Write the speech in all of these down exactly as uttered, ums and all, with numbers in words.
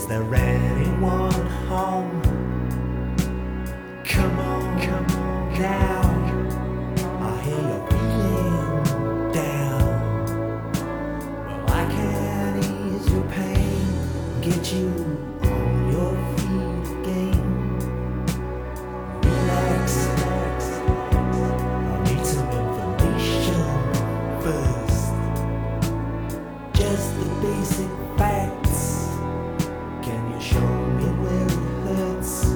there anyone home? Come on, come on now. I hear you're feeling down. Well, I can ease your pain, get you on your feet again. Relax, relax. I need some information first. Just the basic facts. Can you show me where it hurts?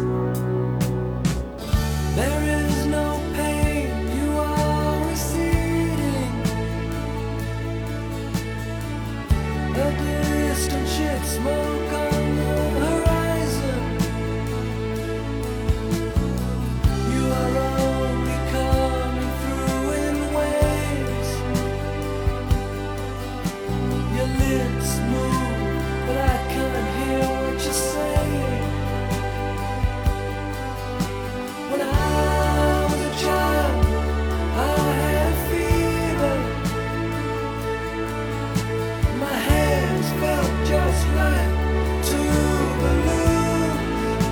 There is no pain, you are receding. A distant ship, smoke on the horizon. You are only coming through in waves. Your lips move, but I can't hear what you're saying. When I was a child, I had fever. My hands felt just like two balloons.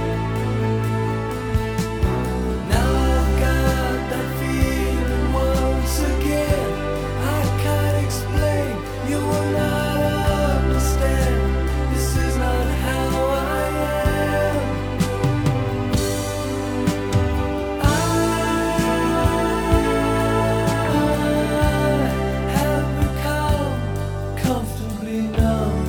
Now I've got that feeling once again. I can't explain, you will not understand. This is not how I am. I have become comfortably numb.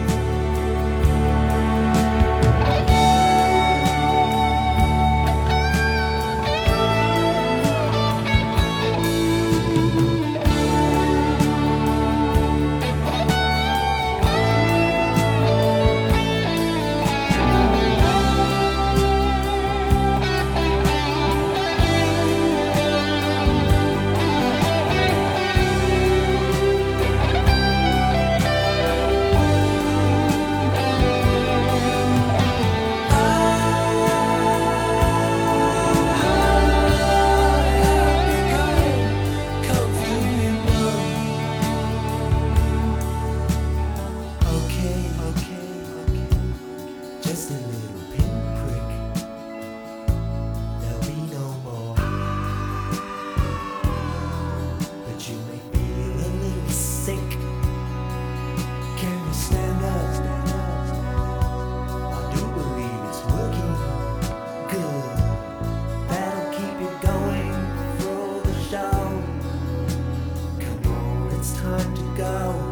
Okay, okay, okay. Just a little pinprick. There'll be no more. But you may feel a little sick. Can you stand up? Stand up. I do believe it's working good. That'll keep you going through the show. Come on, it's time to go.